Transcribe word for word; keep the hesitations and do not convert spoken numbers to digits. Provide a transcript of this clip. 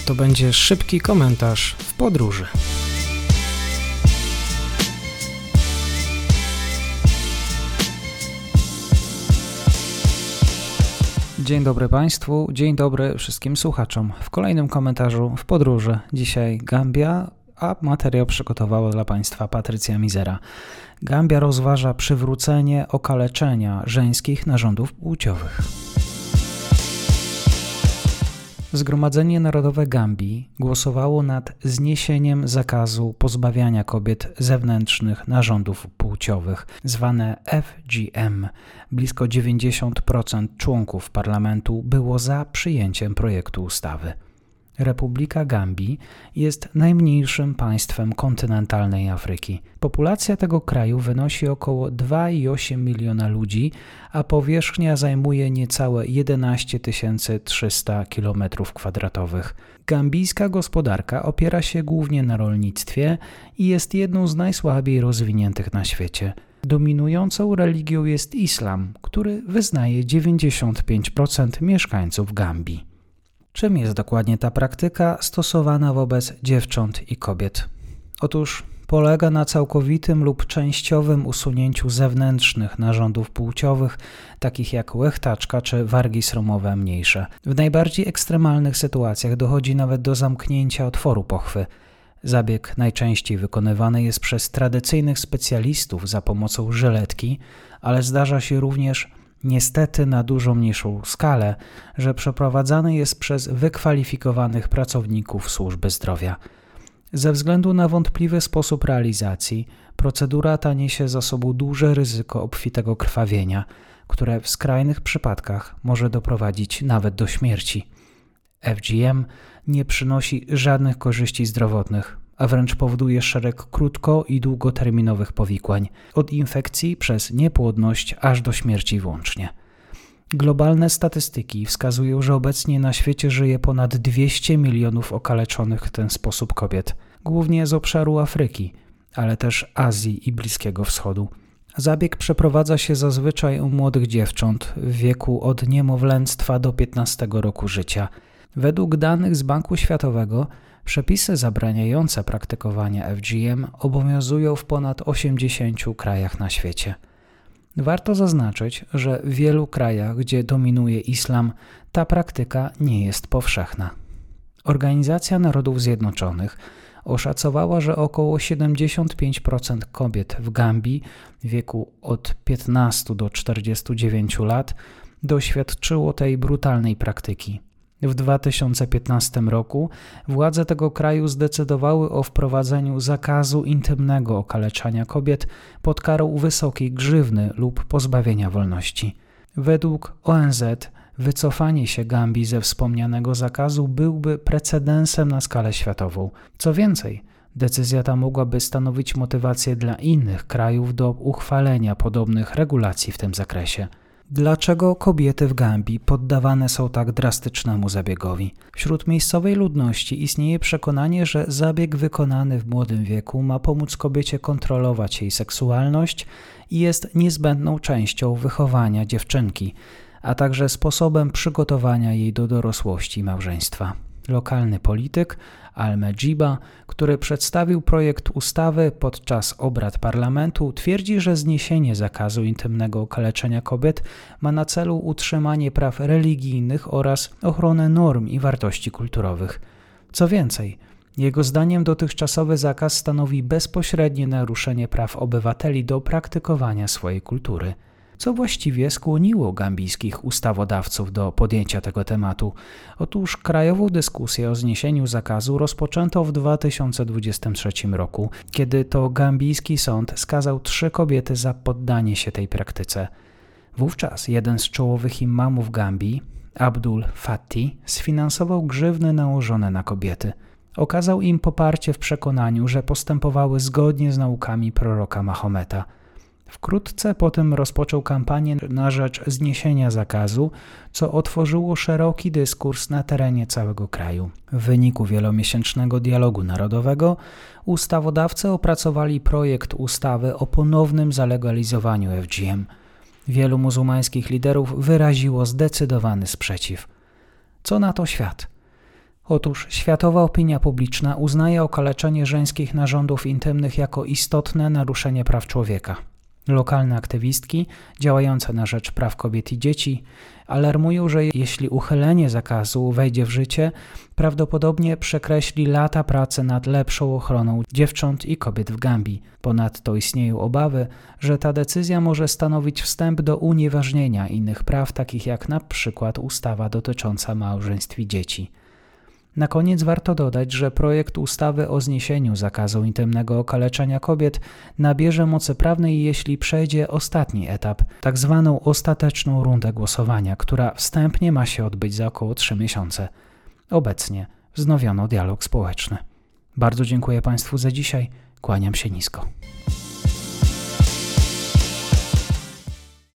To będzie szybki komentarz w podróży. Dzień dobry Państwu, dzień dobry wszystkim słuchaczom. W kolejnym komentarzu w podróży. Dzisiaj Gambia, a materiał przygotowała dla Państwa Patrycja Mizera. Gambia rozważa przywrócenie okaleczenia żeńskich narządów płciowych. Zgromadzenie Narodowe Gambii głosowało nad zniesieniem zakazu pozbawiania kobiet zewnętrznych narządów płciowych, zwane F G M. Blisko dziewięćdziesiąt procent członków parlamentu było za przyjęciem projektu ustawy. Republika Gambii jest najmniejszym państwem kontynentalnej Afryki. Populacja tego kraju wynosi około dwa i osiem miliona ludzi, a powierzchnia zajmuje niecałe jedenaście tysięcy trzysta kilometrów kwadratowych. Gambijska gospodarka opiera się głównie na rolnictwie i jest jedną z najsłabiej rozwiniętych na świecie. Dominującą religią jest islam, który wyznaje dziewięćdziesiąt pięć procent mieszkańców Gambii. Czym jest dokładnie ta praktyka stosowana wobec dziewcząt i kobiet? Otóż polega na całkowitym lub częściowym usunięciu zewnętrznych narządów płciowych, takich jak łechtaczka czy wargi sromowe mniejsze. W najbardziej ekstremalnych sytuacjach dochodzi nawet do zamknięcia otworu pochwy. Zabieg najczęściej wykonywany jest przez tradycyjnych specjalistów za pomocą żyletki, ale zdarza się również niestety na dużo mniejszą skalę, że przeprowadzany jest przez wykwalifikowanych pracowników służby zdrowia. Ze względu na wątpliwy sposób realizacji, procedura ta niesie za sobą duże ryzyko obfitego krwawienia, które w skrajnych przypadkach może doprowadzić nawet do śmierci. F G M nie przynosi żadnych korzyści zdrowotnych, a wręcz powoduje szereg krótko- i długoterminowych powikłań, od infekcji przez niepłodność aż do śmierci włącznie. Globalne statystyki wskazują, że obecnie na świecie żyje ponad dwieście milionów okaleczonych w ten sposób kobiet, głównie z obszaru Afryki, ale też Azji i Bliskiego Wschodu. Zabieg przeprowadza się zazwyczaj u młodych dziewcząt w wieku od niemowlęctwa do piętnastego roku życia. Według danych z Banku Światowego przepisy zabraniające praktykowania F G M obowiązują w ponad osiemdziesięciu krajach na świecie. Warto zaznaczyć, że w wielu krajach, gdzie dominuje islam, ta praktyka nie jest powszechna. Organizacja Narodów Zjednoczonych oszacowała, że około siedemdziesiąt pięć procent kobiet w Gambii w wieku od piętnastu do czterdziestu dziewięciu lat doświadczyło tej brutalnej praktyki. W dwa tysiące piętnastym roku władze tego kraju zdecydowały o wprowadzeniu zakazu intymnego okaleczania kobiet pod karą wysokiej grzywny lub pozbawienia wolności. Według O N Z wycofanie się Gambii ze wspomnianego zakazu byłby precedensem na skalę światową. Co więcej, decyzja ta mogłaby stanowić motywację dla innych krajów do uchwalenia podobnych regulacji w tym zakresie. Dlaczego kobiety w Gambii poddawane są tak drastycznemu zabiegowi? Wśród miejscowej ludności istnieje przekonanie, że zabieg wykonany w młodym wieku ma pomóc kobiecie kontrolować jej seksualność i jest niezbędną częścią wychowania dziewczynki, a także sposobem przygotowania jej do dorosłości i małżeństwa. Lokalny polityk Al-Mejiba, który przedstawił projekt ustawy podczas obrad parlamentu, twierdzi, że zniesienie zakazu intymnego okaleczenia kobiet ma na celu utrzymanie praw religijnych oraz ochronę norm i wartości kulturowych. Co więcej, jego zdaniem dotychczasowy zakaz stanowi bezpośrednie naruszenie praw obywateli do praktykowania swojej kultury. Co właściwie skłoniło gambijskich ustawodawców do podjęcia tego tematu? Otóż krajową dyskusję o zniesieniu zakazu rozpoczęto w dwa tysiące dwudziestym trzecim roku, kiedy to gambijski sąd skazał trzy kobiety za poddanie się tej praktyce. Wówczas jeden z czołowych imamów Gambii, Abdul Fatti, sfinansował grzywny nałożone na kobiety. Okazał im poparcie w przekonaniu, że postępowały zgodnie z naukami proroka Mahometa. Wkrótce potem rozpoczął kampanię na rzecz zniesienia zakazu, co otworzyło szeroki dyskurs na terenie całego kraju. W wyniku wielomiesięcznego dialogu narodowego ustawodawcy opracowali projekt ustawy o ponownym zalegalizowaniu F G M. Wielu muzułmańskich liderów wyraziło zdecydowany sprzeciw. Co na to świat? Otóż światowa opinia publiczna uznaje okaleczenie żeńskich narządów intymnych jako istotne naruszenie praw człowieka. Lokalne aktywistki działające na rzecz praw kobiet i dzieci alarmują, że jeśli uchylenie zakazu wejdzie w życie, prawdopodobnie przekreśli lata pracy nad lepszą ochroną dziewcząt i kobiet w Gambii. Ponadto istnieją obawy, że ta decyzja może stanowić wstęp do unieważnienia innych praw, takich jak na przykład ustawa dotycząca małżeństw i dzieci. Na koniec warto dodać, że projekt ustawy o zniesieniu zakazu intymnego okaleczenia kobiet nabierze mocy prawnej, jeśli przejdzie ostatni etap, tak zwaną ostateczną rundę głosowania, która wstępnie ma się odbyć za około trzy miesiące. Obecnie wznowiono dialog społeczny. Bardzo dziękuję Państwu za dzisiaj, kłaniam się nisko.